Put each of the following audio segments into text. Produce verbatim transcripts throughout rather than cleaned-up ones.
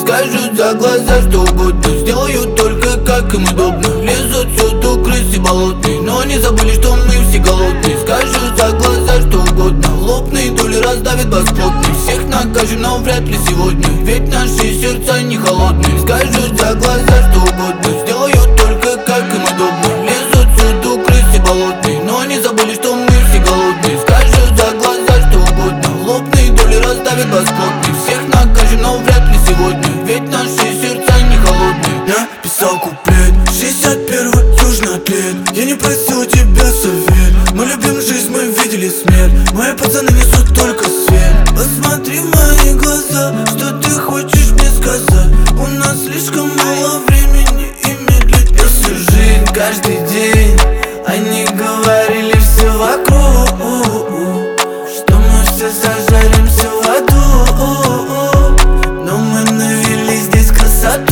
скажут за глаза что угодно, сделают только как им удобно. Лезут всюду крысы болотные, но они забыли, что мы все голодные. Скажут за глаза что угодно, лопные доли раздавит бесплотный. Всех накажем, но вряд ли сегодня, ведь наши сердца не холодные. Скажут за глаза что угодно, сделают только как им удобно. Лезут всюду крысы болотные, но они забыли, что мы все голодные. Скажут за глаза что угодно, лопные доли раздавит бесплотный. Всех накажем, но вряд ли сегодня, ведь наши сердца не холодные. Я писал куплет, шестьдесят первый южный ответ. Я не просил у тебя совет, мы любим жизнь, мы видели смерть. Мои пацаны несут только свет. Посмотри в мои глаза, что ты хочешь мне сказать. У нас слишком мало времени иметь для всю жизнь. Каждый день они говорили все вокруг, что мы все зажаримся в аду, но мы навели здесь красоту.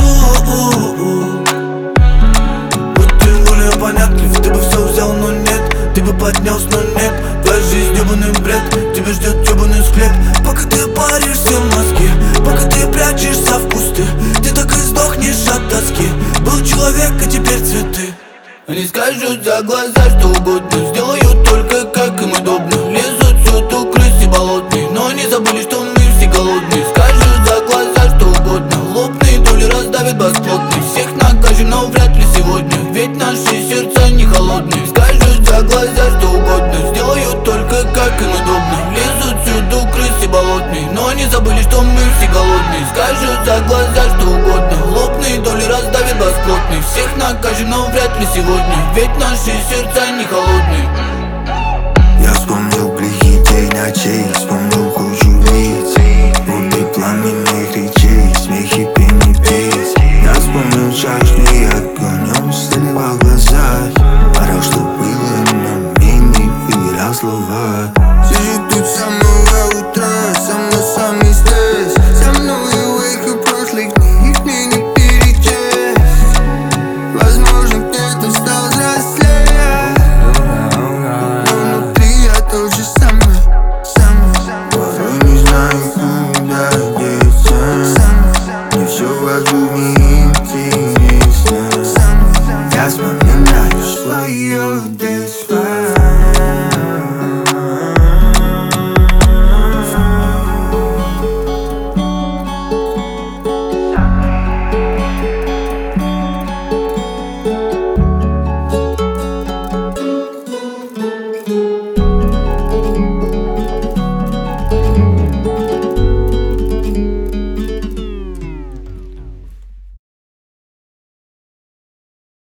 Будь ты более понятлив, ты бы все взял, но нет. Ты бы поднялся, но нет. Твоя жизнь ебаный бред, тебя ждет ебаный склеп. Пока ты паришься в Москве, пока ты прячешься в кусты, ты так и сдохнешь от тоски. Был человек, а теперь цветы. Они скажут за глаза что угодно, сделают только как им удобно. Лезут всюду крысы болотные, но они забыли, что мы все голодные. Скажут за глаза что угодно, лопные доли раздавит бесплотный. Всех накажем, но вряд ли сегодня, ведь наши сердца не холодные. Скажут за глаза что угодно, сделают только как им удобно. Лезут всюду крысы болотные, но они забыли, что мы все голодные. Скажут за глаза что угодно, лопные доли раздавит бесплотный. Всех накажем, но вряд ли сегодня, ведь наши сердца не холодные. Я вспомнил плохие день ночей, вспомнил кучу лиц, будто пламенных речей, смехи пени птиц. Я вспомнил чашный огонь, заливал глаза, орал, что было, но мне не выверял слова. Сижу тут с самого утра, со мной самый стресс. Со мной увеки прошлых книг мне не перечесть. Возможно, где-то стал взрослее, но внутри я тот же самый, самый. Порой не знаю, куда деться, не все вокруг меня.